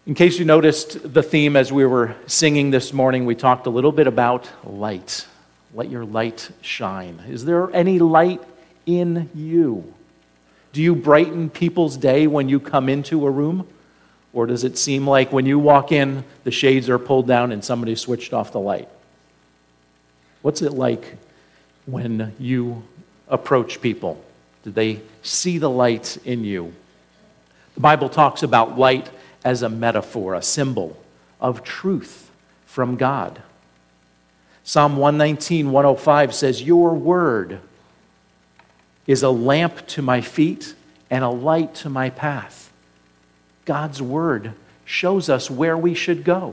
In case you noticed the theme as we were singing this morning, we talked a little bit about light. Let your light shine. Is there any light in you? Do you brighten people's day when you come into a room? Or does it seem like when you walk in, the shades are pulled down and somebody switched off the light? What's it like when you approach people? Do they see the light in you? The Bible talks about light as a metaphor, a symbol of truth from God. Psalm 119, 105 says, "Your word is a lamp to my feet and a light to my path." God's word shows us where we should go.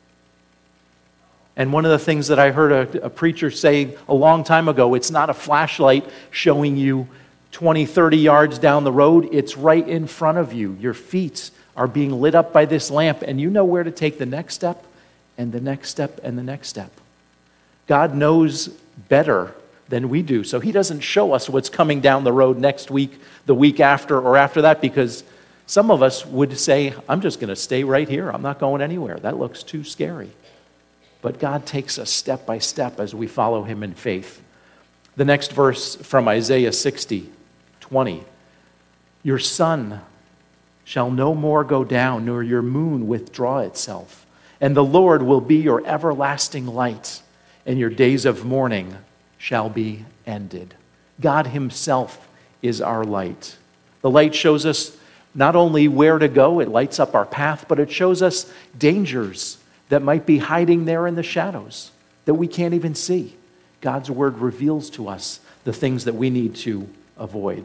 And one of the things that I heard a preacher say a long time ago, it's not a flashlight showing you 20, 30 yards down the road. It's right in front of you. Your feet are being lit up by this lamp, and you know where to take the next step, and the next step, and the next step. God knows better than we do, so He doesn't show us what's coming down the road next week, the week after, or after that, because some of us would say, I'm just going to stay right here. I'm not going anywhere. That looks too scary. But God takes us step by step as we follow Him in faith. The next verse from Isaiah 60:20, "Your sun shall no more go down, nor your moon withdraw itself. And the Lord will be your everlasting light, and your days of mourning shall be ended." God Himself is our light. The light shows us not only where to go, it lights up our path, but it shows us dangers that might be hiding there in the shadows that we can't even see. God's word reveals to us the things that we need to avoid.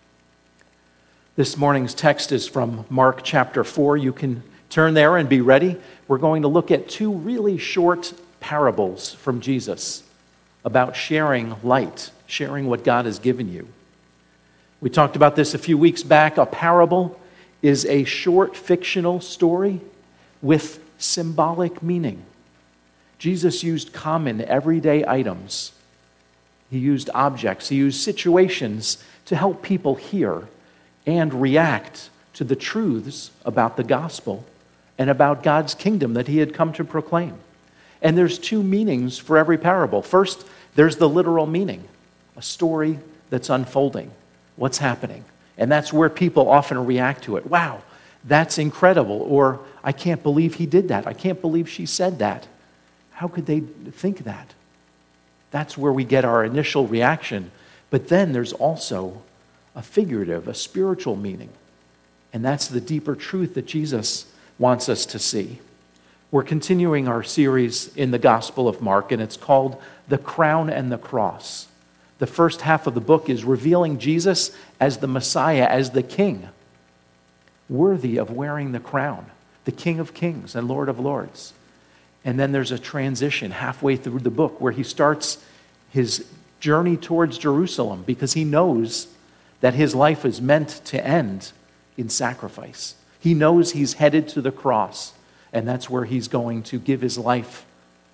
This morning's text is from Mark chapter 4. You can turn there and be ready. We're going to look at two really short parables from Jesus about sharing light, sharing what God has given you. We talked about this a few weeks back. A parable is a short fictional story with symbolic meaning. Jesus used common, everyday items. He used objects. He used situations to help people hear and react to the truths about the gospel and about God's kingdom that He had come to proclaim. And there's two meanings for every parable. First, there's the literal meaning, a story that's unfolding, what's happening. And that's where people often react to it. Wow, that's incredible. Or, I can't believe he did that. I can't believe she said that. How could they think that? That's where we get our initial reaction. But then there's also a figurative, a spiritual meaning. And that's the deeper truth that Jesus wants us to see. We're continuing our series in the Gospel of Mark, and it's called The Crown and the Cross. The first half of the book is revealing Jesus as the Messiah, as the King, worthy of wearing the crown, the King of Kings and Lord of Lords. And then there's a transition halfway through the book where he starts his journey towards Jerusalem because he knows that his life is meant to end in sacrifice. He knows he's headed to the cross, and that's where he's going to give his life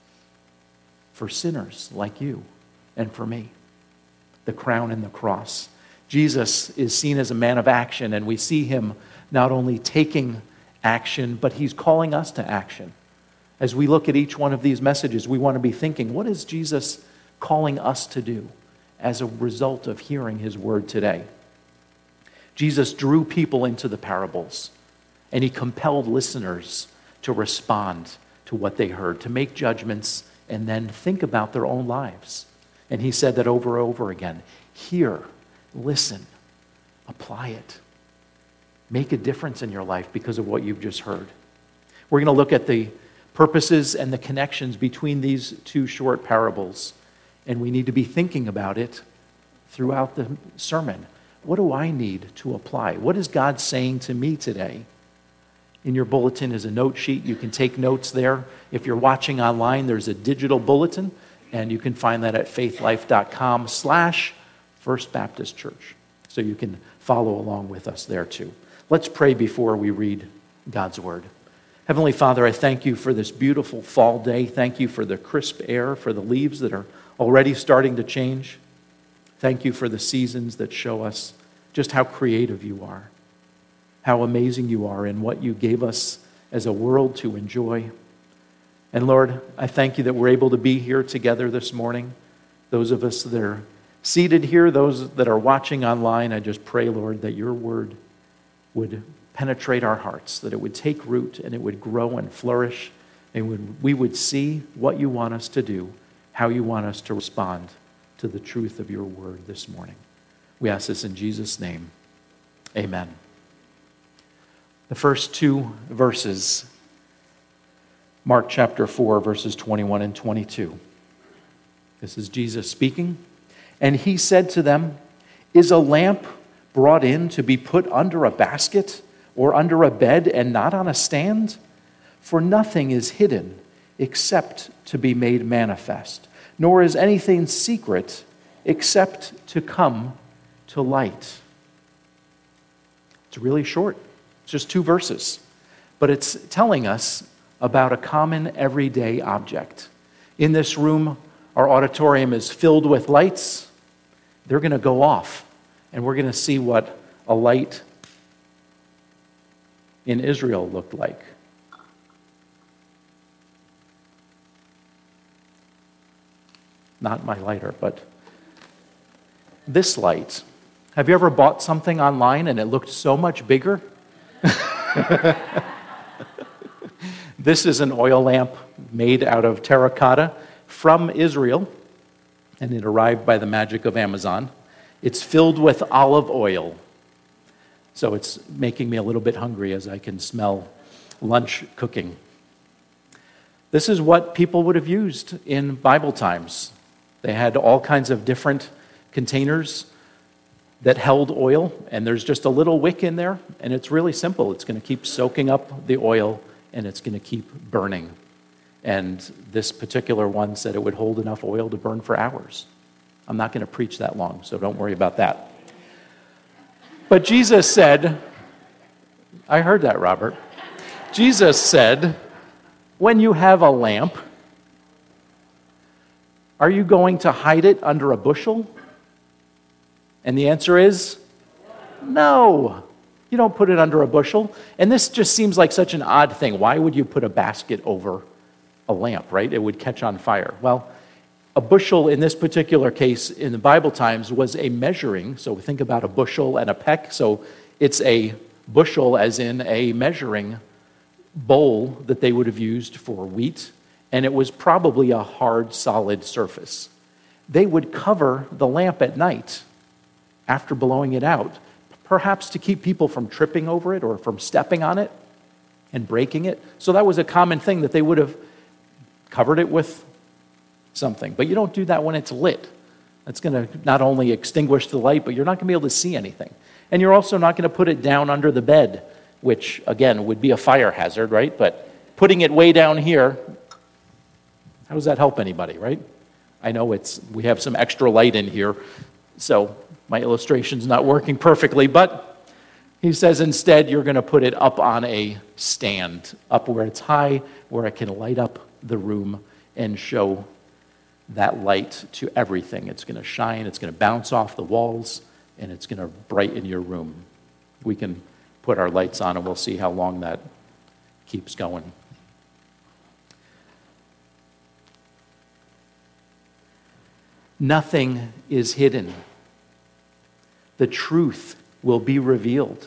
for sinners like you and for me. The crown and the cross. Jesus is seen as a man of action, and we see him not only taking action, but he's calling us to action. As we look at each one of these messages, we want to be thinking, what is Jesus calling us to do as a result of hearing his word today? Jesus drew people into the parables, and he compelled listeners to respond to what they heard, to make judgments, and then think about their own lives. And he said that over and over again. Hear, listen, apply it. Make a difference in your life because of what you've just heard. We're going to look at the purposes and the connections between these two short parables, and we need to be thinking about it throughout the sermon. What do I need to apply? What is God saying to me today? In your bulletin is a note sheet. You can take notes there. If you're watching online, there's a digital bulletin, and you can find that at faithlife.com/First Baptist Church. So you can follow along with us there too. Let's pray before we read God's word. Heavenly Father, I thank you for this beautiful fall day. Thank you for the crisp air, for the leaves that are already starting to change. Thank you for the seasons that show us just how creative you are, how amazing you are in what you gave us as a world to enjoy. And Lord, I thank you that we're able to be here together this morning. Those of us that are seated here, those that are watching online, I just pray, Lord, that your word would penetrate our hearts, that it would take root and it would grow and flourish, and we would see what you want us to do, how you want us to respond to the truth of your word this morning. We ask this in Jesus' name. Amen. The first two verses, Mark chapter 4, verses 21 and 22. This is Jesus speaking. And he said to them, "Is a lamp brought in to be put under a basket or under a bed and not on a stand? For nothing is hidden except to be made manifest, nor is anything secret except to come to light." It's really short. It's just 2 verses. But it's telling us about a common everyday object. In this room, our auditorium is filled with lights. They're going to go off, and we're going to see what a light in Israel looked like. Not my lighter, but this light. Have you ever bought something online and it looked so much bigger? This is an oil lamp made out of terracotta from Israel, and it arrived by the magic of Amazon. It's filled with olive oil. So it's making me a little bit hungry as I can smell lunch cooking. This is what people would have used in Bible times. They had all kinds of different containers that held oil, and there's just a little wick in there, and it's really simple. It's going to keep soaking up the oil, and it's going to keep burning. And this particular one said it would hold enough oil to burn for hours. I'm not going to preach that long, so don't worry about that. But Jesus said, I heard that, Robert. Jesus said, when you have a lamp, are you going to hide it under a bushel? And the answer is no. You don't put it under a bushel. And this just seems like such an odd thing. Why would you put a basket over a lamp, right? It would catch on fire. Well, a bushel in this particular case in the Bible times was a measuring. So think about a bushel and a peck. So it's a bushel as in a measuring bowl that they would have used for wheat. And it was probably a hard, solid surface. They would cover the lamp at night after blowing it out, perhaps to keep people from tripping over it or from stepping on it and breaking it. So that was a common thing, that they would have covered it with something. But you don't do that when it's lit. That's going to not only extinguish the light, but you're not going to be able to see anything. And you're also not going to put it down under the bed, which, again, would be a fire hazard, right? But putting it way down here, how does that help anybody, right? I know we have some extra light in here, so my illustration's not working perfectly, but he says instead you're going to put it up on a stand, up where it's high, where it can light up the room and show that light to everything. It's going to shine, it's going to bounce off the walls, and it's going to brighten your room. We can put our lights on and we'll see how long that keeps going. Nothing is hidden. The truth will be revealed.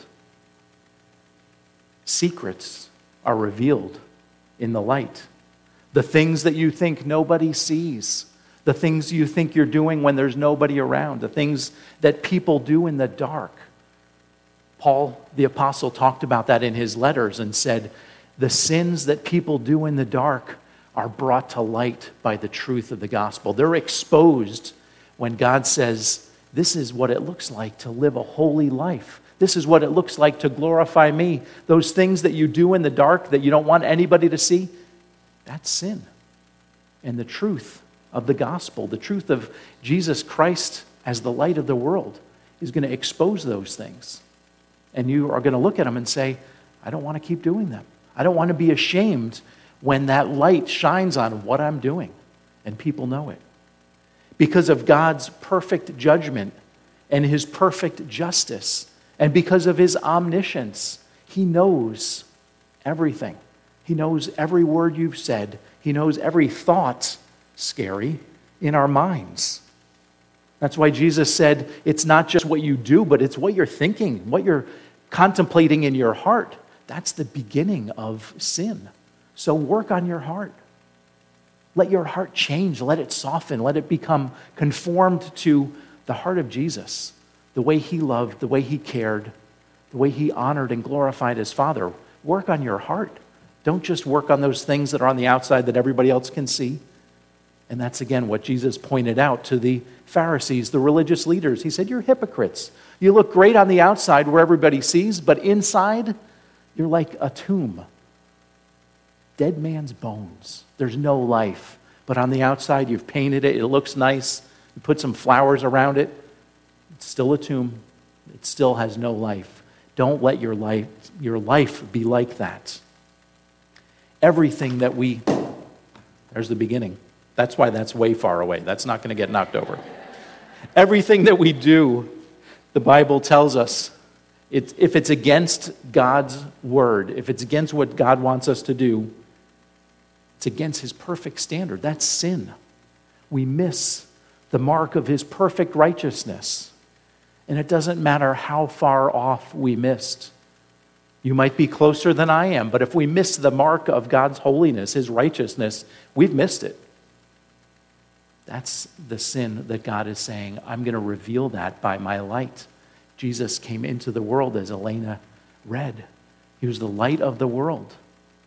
Secrets are revealed in the light. The things that you think nobody sees, the things you think you're doing when there's nobody around, the things that people do in the dark. Paul, the apostle, talked about that in his letters and said, the sins that people do in the dark are brought to light by the truth of the gospel. They're exposed when God says, this is what it looks like to live a holy life. This is what it looks like to glorify me. Those things that you do in the dark that you don't want anybody to see, that's sin. And the truth of the gospel, the truth of Jesus Christ as the light of the world, is going to expose those things. And you are going to look at them and say, I don't want to keep doing them. I don't want to be ashamed when that light shines on what I'm doing and people know it. Because of God's perfect judgment and his perfect justice, and because of his omniscience, he knows everything. He knows every word you've said. He knows every thought, scary, in our minds. That's why Jesus said it's not just what you do, but it's what you're thinking, what you're contemplating in your heart. That's the beginning of sin. So work on your heart. Let your heart change. Let it soften. Let it become conformed to the heart of Jesus, the way he loved, the way he cared, the way he honored and glorified his Father. Work on your heart. Don't just work on those things that are on the outside that everybody else can see. And that's, again, what Jesus pointed out to the Pharisees, the religious leaders. He said, you're hypocrites. You look great on the outside where everybody sees, but inside, you're like a tomb. Dead man's bones. There's no life. But on the outside, you've painted it. It looks nice. You put some flowers around it. It's still a tomb. It still has no life. Don't let your life be like that. Everything that there's the beginning. That's why that's way far away. That's not going to get knocked over. Everything that we do, the Bible tells us, if it's against God's word, if it's against what God wants us to do, it's against his perfect standard. That's sin. We miss the mark of his perfect righteousness. And it doesn't matter how far off we missed. You might be closer than I am, but if we miss the mark of God's holiness, his righteousness, we've missed it. That's the sin that God is saying, I'm going to reveal that by my light. Jesus came into the world, as Elena read. He was the light of the world.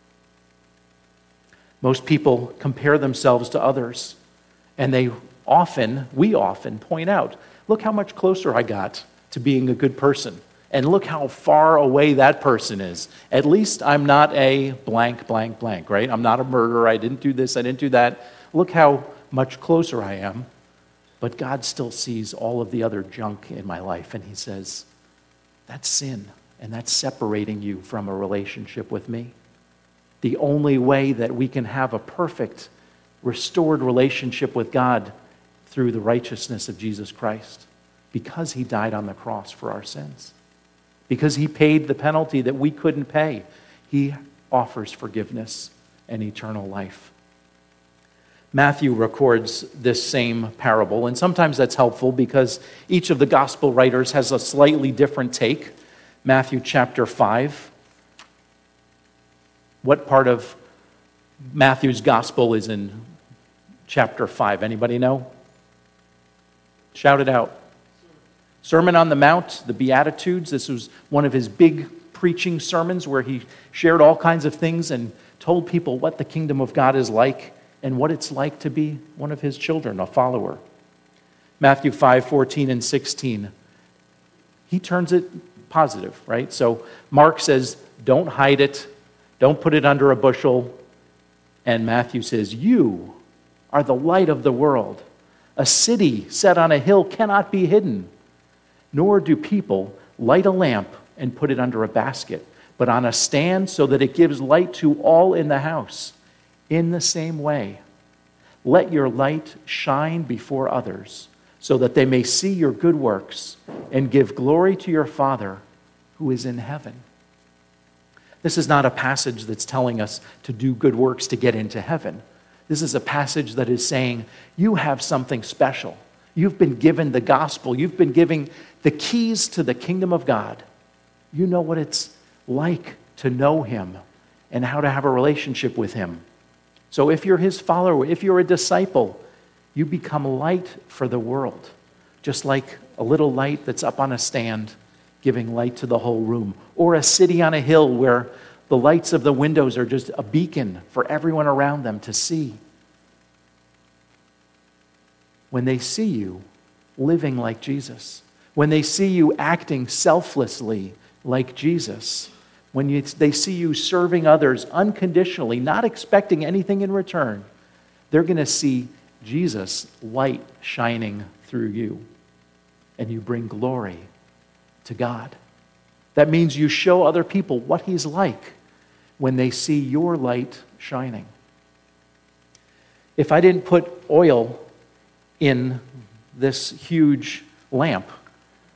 Most people compare themselves to others, and we often point out, look how much closer I got to being a good person. And look how far away that person is. At least I'm not a blank, blank, blank, right? I'm not a murderer. I didn't do this. I didn't do that. Look how much closer I am. But God still sees all of the other junk in my life. And he says, that's sin. And that's separating you from a relationship with me. The only way that we can have a perfect, restored relationship with God through the righteousness of Jesus Christ. Because he died on the cross for our sins. Because he paid the penalty that we couldn't pay, he offers forgiveness and eternal life. Matthew records this same parable, and sometimes that's helpful because each of the gospel writers has a slightly different take. Matthew chapter 5. What part of Matthew's gospel is in chapter 5? Anybody know? Shout it out. Sermon on the Mount, the Beatitudes. This was one of his big preaching sermons where he shared all kinds of things and told people what the kingdom of God is like and what it's like to be one of his children, a follower. Matthew 5:14 and 16. He turns it positive, right? So Mark says, don't hide it. Don't put it under a bushel. And Matthew says, you are the light of the world. A city set on a hill cannot be hidden. Nor do people light a lamp and put it under a basket, but on a stand so that it gives light to all in the house. In the same way, let your light shine before others, so that they may see your good works and give glory to your Father who is in heaven. This is not a passage that's telling us to do good works to get into heaven. This is a passage that is saying, you have something special. You've been given the gospel. You've been given the keys to the kingdom of God. You know what it's like to know him and how to have a relationship with him. So if you're his follower, if you're a disciple, you become light for the world. Just like a little light that's up on a stand giving light to the whole room. Or a city on a hill where the lights of the windows are just a beacon for everyone around them to see. When they see you living like Jesus, when they see you acting selflessly like Jesus, when they see you serving others unconditionally, not expecting anything in return, they're going to see Jesus' light shining through you, and you bring glory to God. That means you show other people what he's like when they see your light shining. If I didn't put oil in this huge lamp,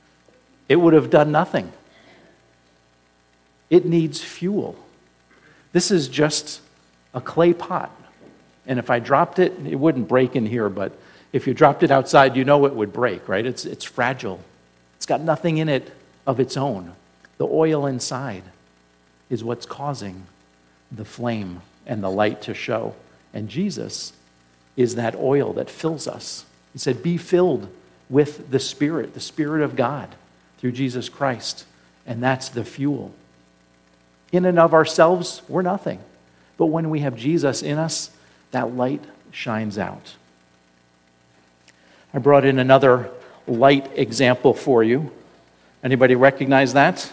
it would have done nothing. It needs fuel. This is just a clay pot. And if I dropped it, it wouldn't break in here, but if you dropped it outside, you know it would break, right? It's fragile. It's got nothing in it of its own. The oil inside is what's causing the flame and the light to show. And Jesus is that oil that fills us. He said, be filled with the Spirit of God through Jesus Christ. And that's the fuel. In and of ourselves, we're nothing. But when we have Jesus in us, that light shines out. I brought in another light example for you. Anybody recognize that?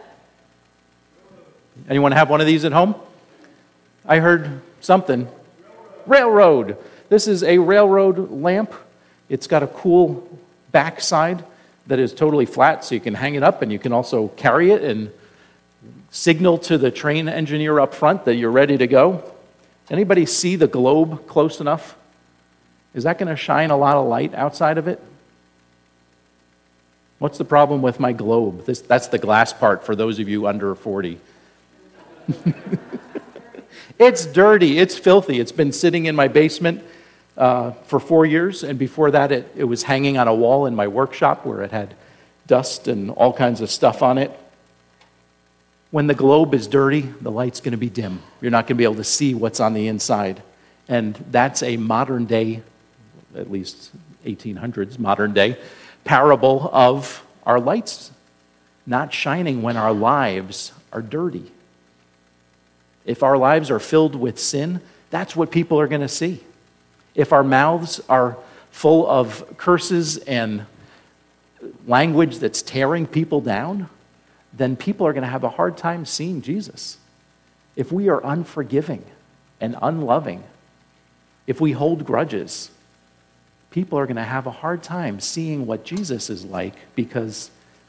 Anyone have one of these at home? I heard something. Railroad. This is a railroad lamp. It's got a cool backside that is totally flat, so you can hang it up and you can also carry it and signal to the train engineer up front that you're ready to go. Anybody see the globe close enough? Is that going to shine a lot of light outside of it? What's the problem with my globe? That's the glass part for those of you under 40. It's dirty. It's filthy. It's been sitting in my basement for 4 years, and before that it was hanging on a wall in my workshop where it had dust and all kinds of stuff on it. When the globe is dirty, the light's going to be dim. You're not going to be able to see what's on the inside. And that's a modern day, at least 1800s modern day, parable of our lights not shining when our lives are dirty. If our lives are filled with sin, that's what people are going to see. If our mouths are full of curses and language that's tearing people down, then people are going to have a hard time seeing Jesus. If we are unforgiving and unloving, if we hold grudges, people are going to have a hard time seeing what Jesus is like because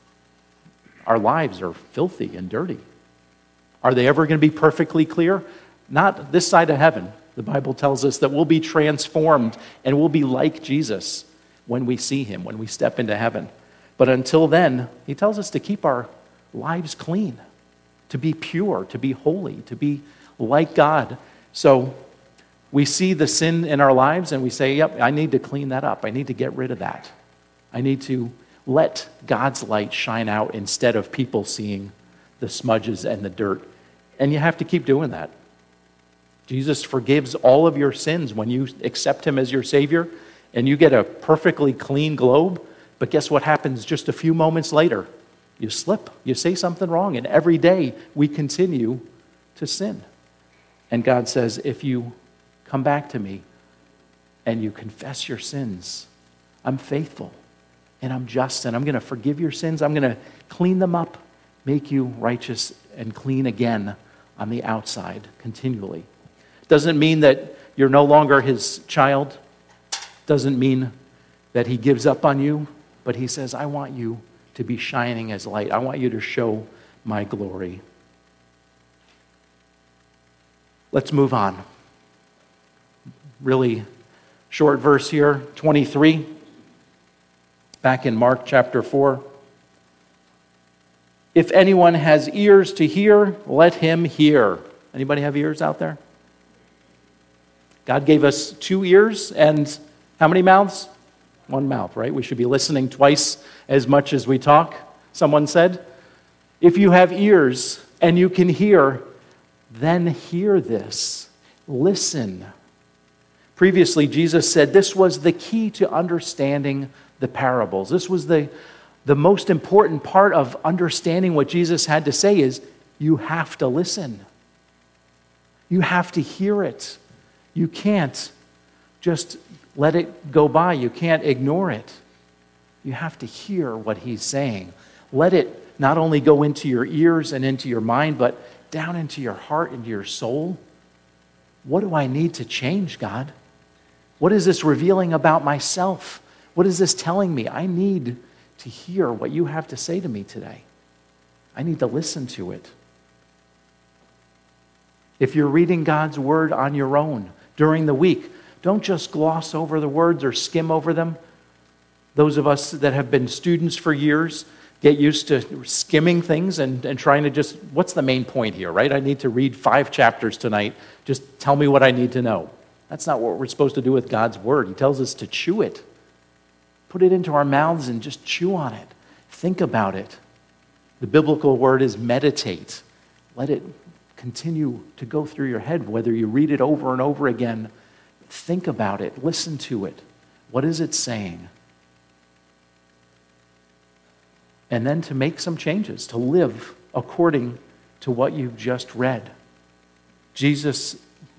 our lives are filthy and dirty. Are they ever going to be perfectly clear? Not this side of heaven. The Bible tells us that we'll be transformed and we'll be like Jesus when we see him, when we step into heaven. But until then, he tells us to keep our lives clean, to be pure, to be holy, to be like God. So we see the sin in our lives and we say, yep, I need to clean that up. I need to get rid of that. I need to let God's light shine out instead of people seeing the smudges and the dirt. And you have to keep doing that. Jesus forgives all of your sins when you accept him as your Savior, and you get a perfectly clean globe. But guess what happens just a few moments later? You slip. You say something wrong, and every day we continue to sin. And God says, if you come back to me and you confess your sins, I'm faithful and I'm just, and I'm going to forgive your sins. I'm going to clean them up, make you righteous and clean again on the outside continually. Doesn't mean that you're no longer his child. Doesn't mean that he gives up on you, but he says, I want you to be shining as light. I want you to show my glory. Let's move on. Really short verse here, 23, back in Mark chapter 4. If anyone has ears to hear, let him hear. Anybody have ears out there? God gave us 2 ears and how many mouths? 1 mouth, right? We should be listening twice as much as we talk, someone said. If you have ears and you can hear, then hear this. Listen. Previously, Jesus said this was the key to understanding the parables. This was the most important part of understanding what Jesus had to say is you have to listen. You have to hear it. You can't just let it go by. You can't ignore it. You have to hear what he's saying. Let it not only go into your ears and into your mind, but down into your heart, into your soul. What do I need to change, God? What is this revealing about myself? What is this telling me? I need to hear what you have to say to me today. I need to listen to it. If you're reading God's word on your own during the week, don't just gloss over the words or skim over them. Those of us that have been students for years get used to skimming things and trying to just, what's the main point here, right? I need to read 5 chapters tonight. Just tell me what I need to know. That's not what we're supposed to do with God's word. He tells us to chew it. Put it into our mouths and just chew on it. Think about it. The biblical word is meditate. Let it continue to go through your head, whether you read it over and over again. Think about it. Listen to it. What is it saying? And then to make some changes, to live according to what you've just read. James,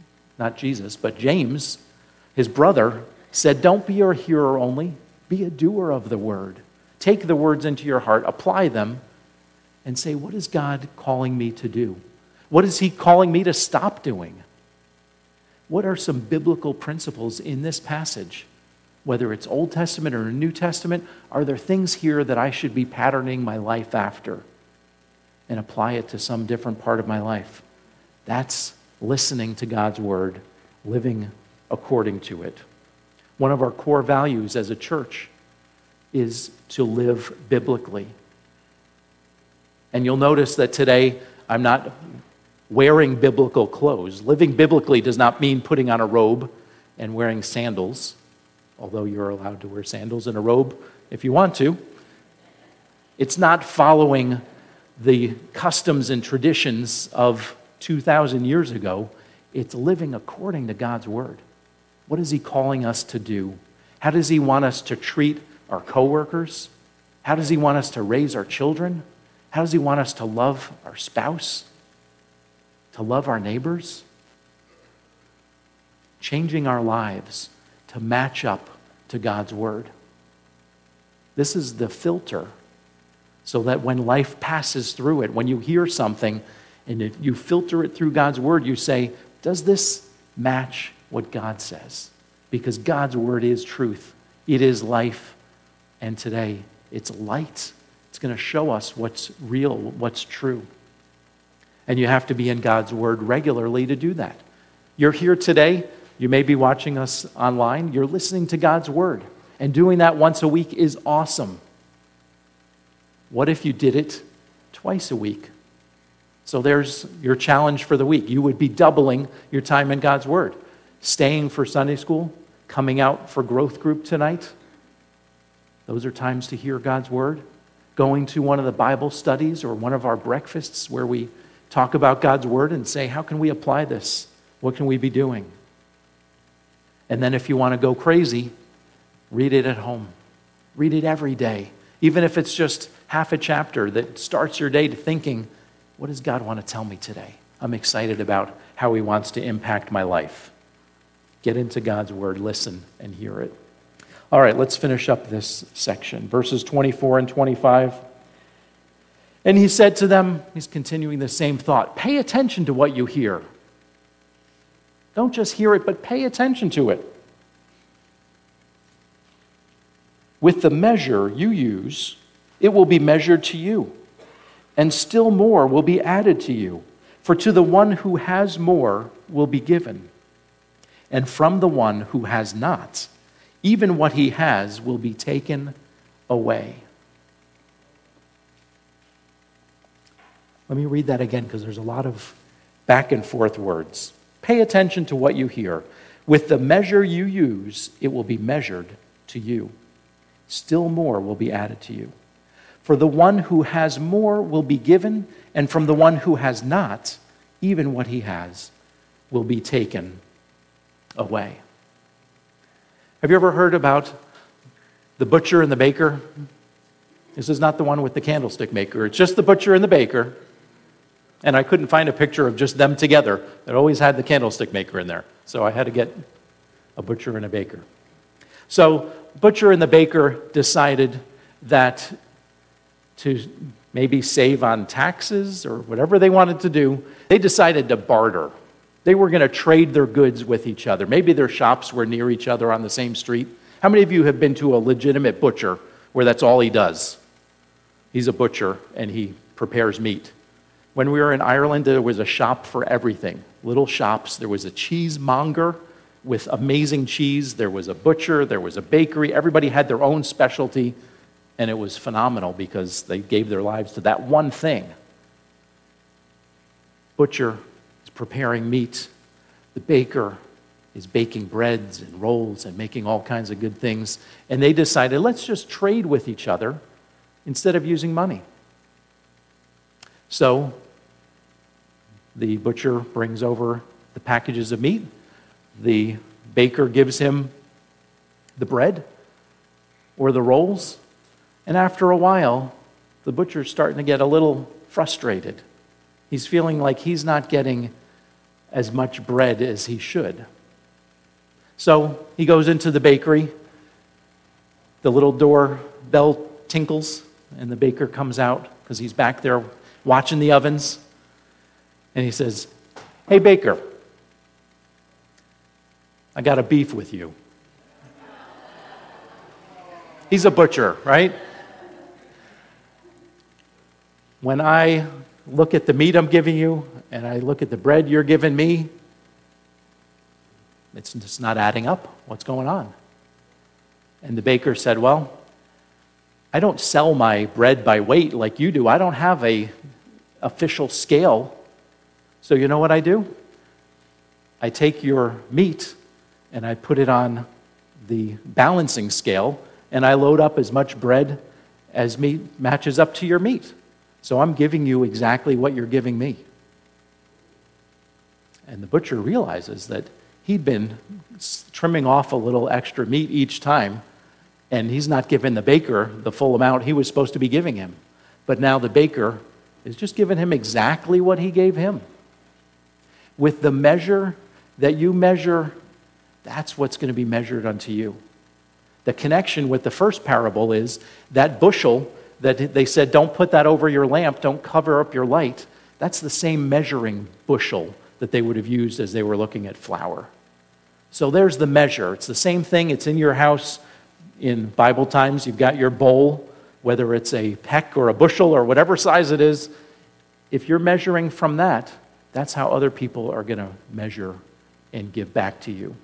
his brother, said, don't be a hearer only, be a doer of the word. Take the words into your heart, apply them, and say, what is God calling me to do? What is he calling me to stop doing? What are some biblical principles in this passage? Whether it's Old Testament or New Testament, are there things here that I should be patterning my life after and apply it to some different part of my life? That's listening to God's word, living according to it. One of our core values as a church is to live biblically. And you'll notice that today I'm not wearing biblical clothes. Living biblically does not mean putting on a robe and wearing sandals, although you're allowed to wear sandals and a robe if you want to. It's not following the customs and traditions of 2,000 years ago. It's living according to God's word. What is he calling us to do? How does he want us to treat our coworkers? How does he want us to raise our children? How does he want us to love our spouse? To love our neighbors? Changing our lives to match up to God's word. This is the filter, so that when life passes through it, when you hear something and if you filter it through God's word, you say, does this match what God says? Because God's word is truth. It is life. And today, it's light. It's going to show us what's real, what's true. And you have to be in God's word regularly to do that. You're here today. You may be watching us online. You're listening to God's word. And doing that once a week is awesome. What if you did it twice a week? So there's your challenge for the week. You would be doubling your time in God's word. Staying for Sunday school, coming out for growth group tonight. Those are times to hear God's word. Going to one of the Bible studies or one of our breakfasts where we talk about God's word and say, how can we apply this? What can we be doing? And then if you want to go crazy, read it at home. Read it every day. Even if it's just half a chapter that starts your day to thinking, what does God want to tell me today? I'm excited about how he wants to impact my life. Get into God's word, listen, and hear it. All right, let's finish up this section. Verses 24 and 25. And he said to them, he's continuing the same thought, pay attention to what you hear. Don't just hear it, but pay attention to it. With the measure you use, it will be measured to you, and still more will be added to you. For to the one who has more will be given, and from the one who has not, even what he has will be taken away. Let me read that again because there's a lot of back and forth words. Pay attention to what you hear. With the measure you use, it will be measured to you. Still more will be added to you. For the one who has more will be given, and from the one who has not, even what he has will be taken away. Have you ever heard about the butcher and the baker? This is not the one with the candlestick maker. It's just the butcher and the baker. And I couldn't find a picture of just them together. It always had the candlestick maker in there. So I had to get a butcher and a baker. So butcher and the baker decided that to maybe save on taxes or whatever they wanted to do, they decided to barter. They were going to trade their goods with each other. Maybe their shops were near each other on the same street. How many of you have been to a legitimate butcher where that's all he does? He's a butcher and he prepares meat. When we were in Ireland, there was a shop for everything. Little shops. There was a cheesemonger with amazing cheese. There was a butcher. There was a bakery. Everybody had their own specialty. And it was phenomenal because they gave their lives to that one thing. Butcher is preparing meat. The baker is baking breads and rolls and making all kinds of good things. And they decided, let's just trade with each other instead of using money. So the butcher brings over the packages of meat. The baker gives him the bread or the rolls. And after a while, the butcher's starting to get a little frustrated. He's feeling like he's not getting as much bread as he should. So he goes into the bakery. The little door bell tinkles, and the baker comes out because he's back there watching the ovens. And he says, "Hey, baker, I got a beef with you." He's a butcher, right? When I look at the meat I'm giving you and I look at the bread you're giving me, it's just not adding up. What's going on? And the baker said, "Well, I don't sell my bread by weight like you do. I don't have a official scale. So you know what I do? I take your meat and I put it on the balancing scale and I load up as much bread as meat matches up to your meat. So I'm giving you exactly what you're giving me." And the butcher realizes that he'd been trimming off a little extra meat each time, and he's not giving the baker the full amount he was supposed to be giving him. But now the baker is just giving him exactly what he gave him. With the measure that you measure, that's what's going to be measured unto you. The connection with the first parable is that bushel that they said, don't put that over your lamp, don't cover up your light. That's the same measuring bushel that they would have used as they were looking at flour. So there's the measure. It's the same thing. It's in your house. In Bible times, you've got your bowl, whether it's a peck or a bushel or whatever size it is. If you're measuring from that, that's how other people are going to measure and give back to you.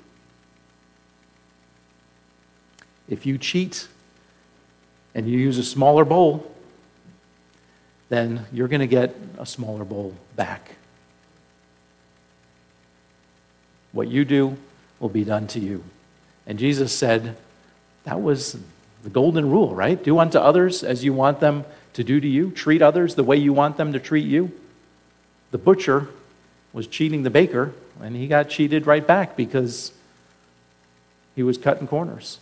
If you cheat and you use a smaller bowl, then you're going to get a smaller bowl back. What you do will be done to you. And Jesus said that was the golden rule, right? Do unto others as you want them to do to you. Treat others the way you want them to treat you. The butcher was cheating the baker, and he got cheated right back because he was cutting corners.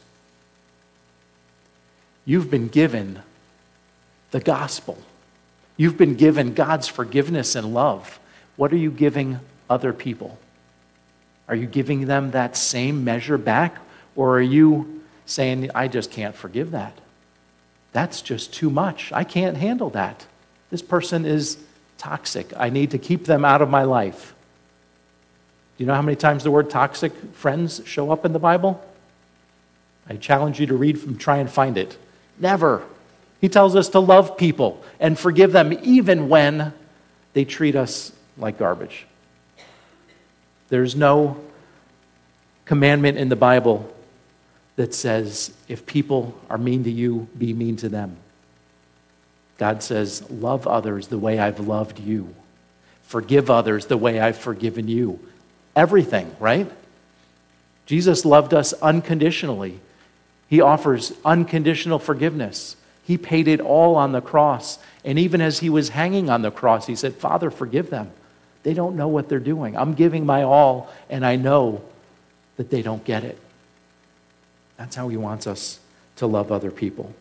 You've been given the gospel. You've been given God's forgiveness and love. What are you giving other people? Are you giving them that same measure back? Or are you saying, I just can't forgive that? That's just too much. I can't handle that. This person is toxic. I need to keep them out of my life. Do you know how many times the word toxic friends show up in the Bible? I challenge you to read and try and find it. Never. He tells us to love people and forgive them even when they treat us like garbage. There's no commandment in the Bible that says if people are mean to you, be mean to them. God says, love others the way I've loved you. Forgive others the way I've forgiven you. Everything, right? Jesus loved us unconditionally. He offers unconditional forgiveness. He paid it all on the cross. And even as he was hanging on the cross, he said, Father, forgive them. They don't know what they're doing. I'm giving my all, and I know that they don't get it. That's how he wants us to love other people.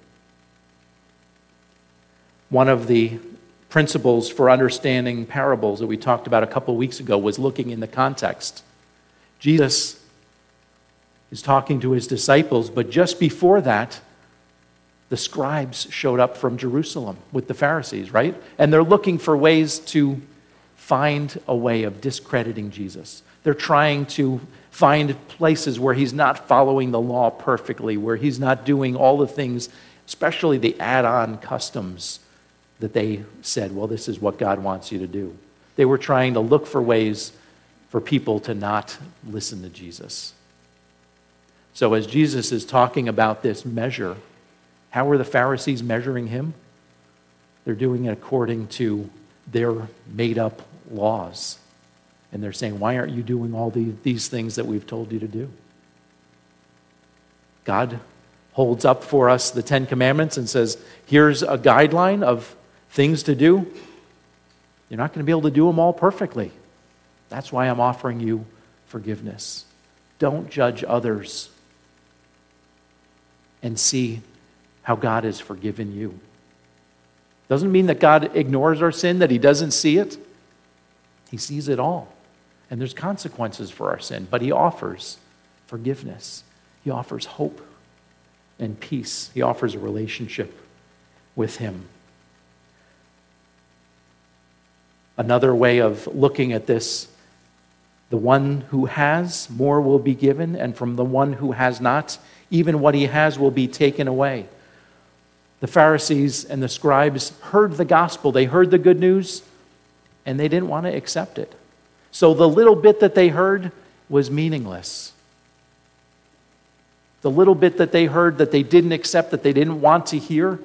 One of the principles for understanding parables that we talked about a couple of weeks ago was looking in the context. Jesus is talking to his disciples, but just before that, the scribes showed up from Jerusalem with the Pharisees, right? And they're looking for ways to find a way of discrediting Jesus. They're trying to find places where he's not following the law perfectly, where he's not doing all the things, especially the add-on customs that they said, well, this is what God wants you to do. They were trying to look for ways for people to not listen to Jesus. So as Jesus is talking about this measure, How were the Pharisees measuring him? They're doing it according to their made-up laws. And they're saying, why aren't you doing all these things that we've told you to do? God holds up for us the Ten Commandments and says, here's a guideline of things to do. You're not going to be able to do them all perfectly. That's why I'm offering you forgiveness. Don't judge others and see how God has forgiven you. Doesn't mean that God ignores our sin, that he doesn't see it. He sees it all. And there's consequences for our sin, but he offers forgiveness. He offers hope and peace. He offers a relationship with him. Another way of looking at this, the one who has, more will be given, and from the one who has not, even what he has will be taken away. The Pharisees and the scribes heard the gospel. They heard the good news, and they didn't want to accept it. So the little bit that they heard was meaningless. The little bit that they heard that they didn't accept, that they didn't want to hear,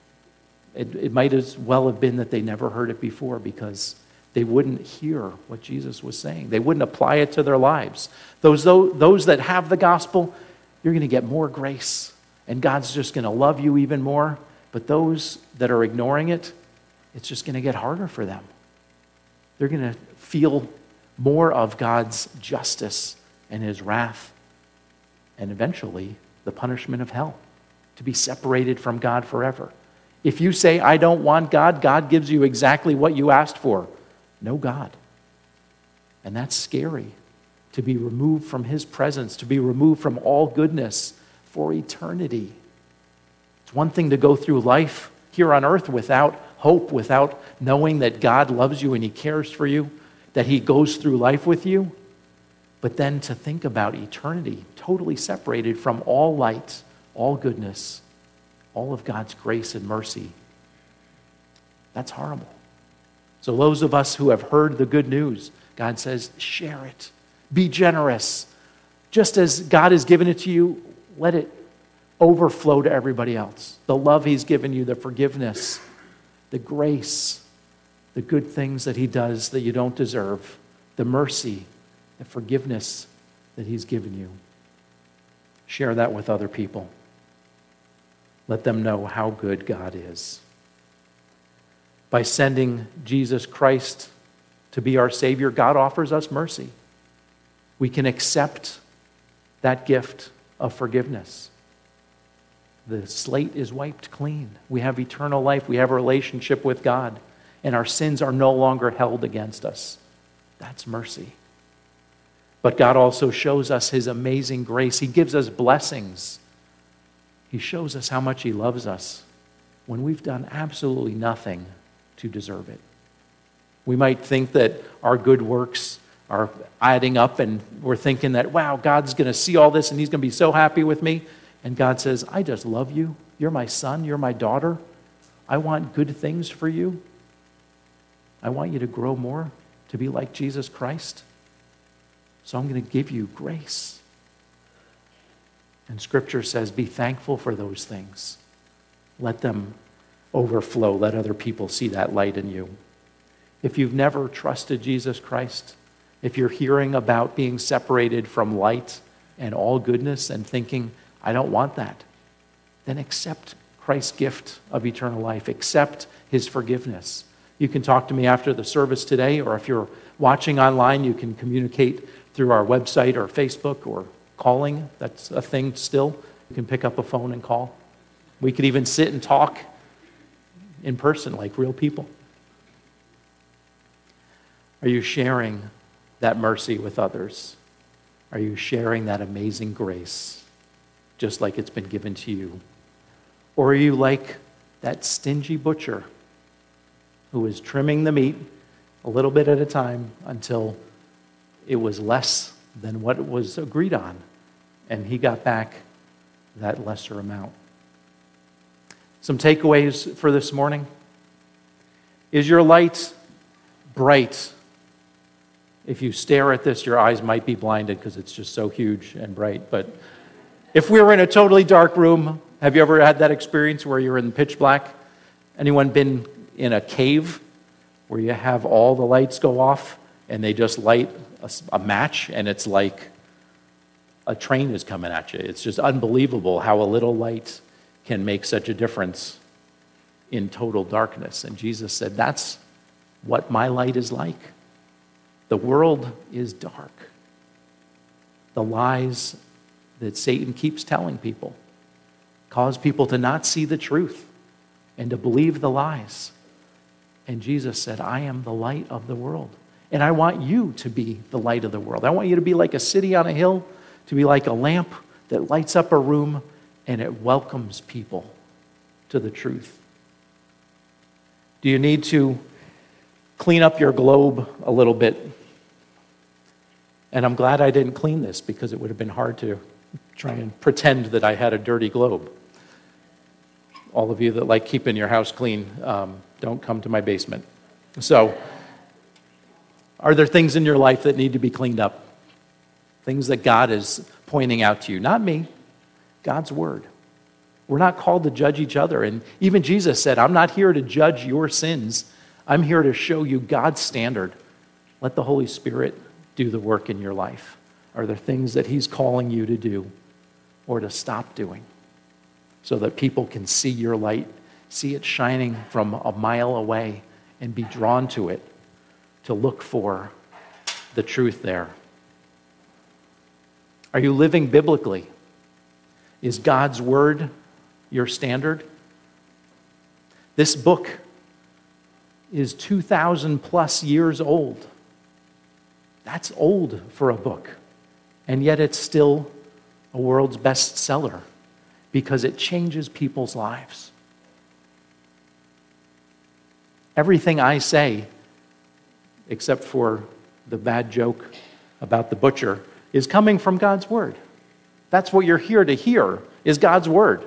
it might as well have been that they never heard it before, because they wouldn't hear what Jesus was saying. They wouldn't apply it to their lives. Those that have the gospel, you're going to get more grace, and God's just going to love you even more. But those that are ignoring it, it's just going to get harder for them. They're going to feel more of God's justice and his wrath, and eventually the punishment of hell, to be separated from God forever. If you say, I don't want God, God gives you exactly what you asked for. No God. And that's scary, to be removed from his presence, to be removed from all goodness for eternity. It's one thing to go through life here on earth without hope, without knowing that God loves you and he cares for you, that he goes through life with you. But then to think about eternity, totally separated from all light, all goodness, all of God's grace and mercy. That's horrible. So those of us who have heard the good news, God says, share it. Be generous. Just as God has given it to you, let it overflow to everybody else. The love he's given you, the forgiveness, the grace, the good things that he does that you don't deserve, the mercy, the forgiveness that he's given you. Share that with other people. Let them know how good God is. By sending Jesus Christ to be our Savior, God offers us mercy. We can accept that gift of forgiveness. The slate is wiped clean. We have eternal life. We have a relationship with God, and our sins are no longer held against us. That's mercy. But God also shows us his amazing grace. He gives us blessings. He shows us how much he loves us when we've done absolutely nothing to deserve it. We might think that our good works are adding up, and we're thinking that, wow, God's going to see all this and he's going to be so happy with me. And God says, I just love you. You're my son. You're my daughter. I want good things for you. I want you to grow more, to be like Jesus Christ. So I'm going to give you grace. And Scripture says, be thankful for those things. Let them overflow. Let other people see that light in you. If you've never trusted Jesus Christ, if you're hearing about being separated from light and all goodness and thinking, I don't want that, then accept Christ's gift of eternal life. Accept his forgiveness. You can talk to me after the service today, or if you're watching online, you can communicate through our website or Facebook or calling. That's a thing still. You can pick up a phone and call. We could even sit and talk in person like real people. Are you sharing that mercy with others? Are you sharing that amazing grace just like it's been given to you? Or are you like that stingy butcher who is trimming the meat a little bit at a time until it was less than what was agreed on, and he got back that lesser amount? Some takeaways for this morning. Is your light bright? If you stare at this, your eyes might be blinded because it's just so huge and bright. But if we were in a totally dark room, Have you ever had that experience where you're in pitch black? Anyone been in a cave where you have all the lights go off and they just light a match and it's like a train is coming at you? It's just unbelievable how a little light can make such a difference in total darkness. And Jesus said, that's what my light is like. The world is dark. The lies that Satan keeps telling people cause people to not see the truth and to believe the lies. And Jesus said, I am the light of the world. And I want you to be the light of the world. I want you to be like a city on a hill, to be like a lamp that lights up a room and it welcomes people to the truth. Do you need to clean up your globe a little bit? And I'm glad I didn't clean this, because it would have been hard to try and pretend that I had a dirty globe. All of you that like keeping your house clean, don't come to my basement. So, are there things in your life that need to be cleaned up? Things that God is pointing out to you? Not me, God's word. We're not called to judge each other. And even Jesus said, I'm not here to judge your sins. I'm here to show you God's standard. Let the Holy Spirit do the work in your life. Are there things that he's calling you to do or to stop doing so that people can see your light, see it shining from a mile away and be drawn to it, to look for the truth there? Are you living biblically? Is God's word your standard? This book is 2,000 plus years old. That's old for a book. And yet it's still a world's bestseller because it changes people's lives. Everything I say, except for the bad joke about the butcher, is coming from God's word. That's what you're here to hear, is God's word.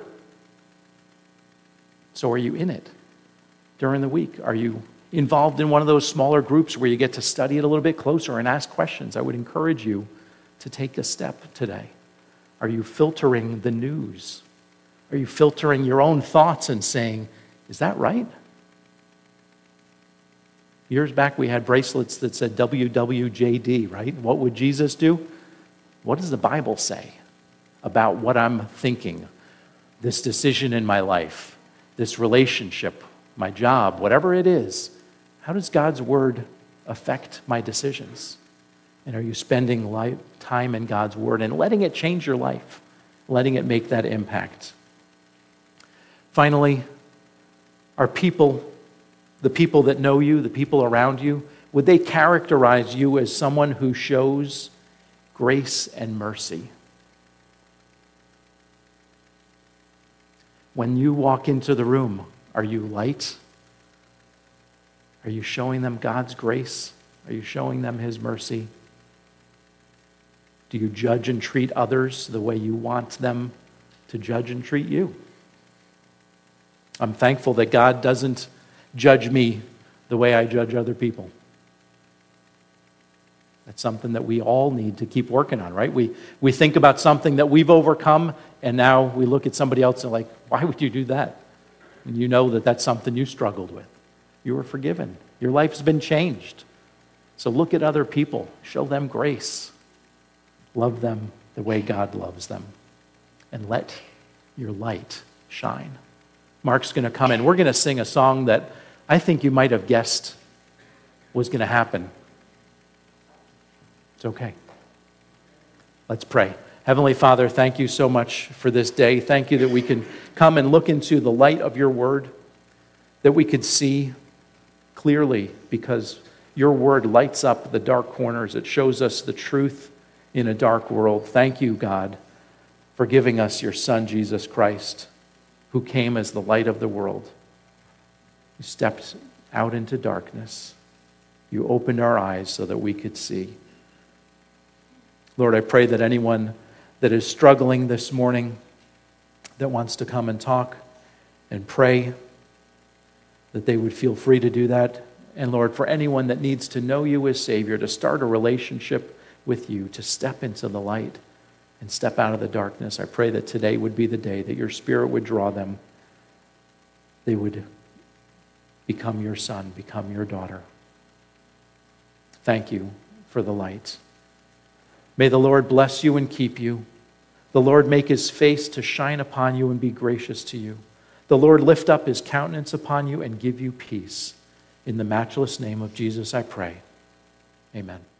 So are you in it during the week? Are you involved in one of those smaller groups where you get to study it a little bit closer and ask questions? I would encourage you to take a step today. Are you filtering the news? Are you filtering your own thoughts and saying, is that right? Years back we had bracelets that said WWJD, right? What would Jesus do? What does the Bible say about what I'm thinking, this decision in my life, this relationship, my job, whatever it is? How does God's word affect my decisions? And are you spending time in God's word and letting it change your life, letting it make that impact? Finally, are people, the people that know you, the people around you, would they characterize you as someone who shows grace and mercy? When you walk into the room, are you light? Are you showing them God's grace? Are you showing them his mercy? Do you judge and treat others the way you want them to judge and treat you? I'm thankful that God doesn't judge me the way I judge other people. That's something that we all need to keep working on, right? We think about something that we've overcome, and now we look at somebody else and like, why would you do that? And you know that that's something you struggled with. You were forgiven. Your life's been changed. So look at other people. Show them grace. Love them the way God loves them. And let your light shine. Mark's going to come in. We're going to sing a song that I think you might have guessed was going to happen. It's okay. Let's pray. Heavenly Father, thank you so much for this day. Thank you that we can come and look into the light of your word, that we could see clearly because your word lights up the dark corners. It shows us the truth in a dark world. Thank you, God, for giving us your Son, Jesus Christ, who came as the light of the world. You stepped out into darkness. You opened our eyes so that we could see. Lord, I pray that anyone that is struggling this morning, that wants to come and talk and pray, that they would feel free to do that. And Lord, for anyone that needs to know you as Savior, to start a relationship with you, to step into the light and step out of the darkness. I pray that today would be the day that your Spirit would draw them. They would become your son, become your daughter. Thank you for the light. May the Lord bless you and keep you. The Lord make his face to shine upon you and be gracious to you. The Lord lift up his countenance upon you and give you peace. In the matchless name of Jesus I pray. Amen.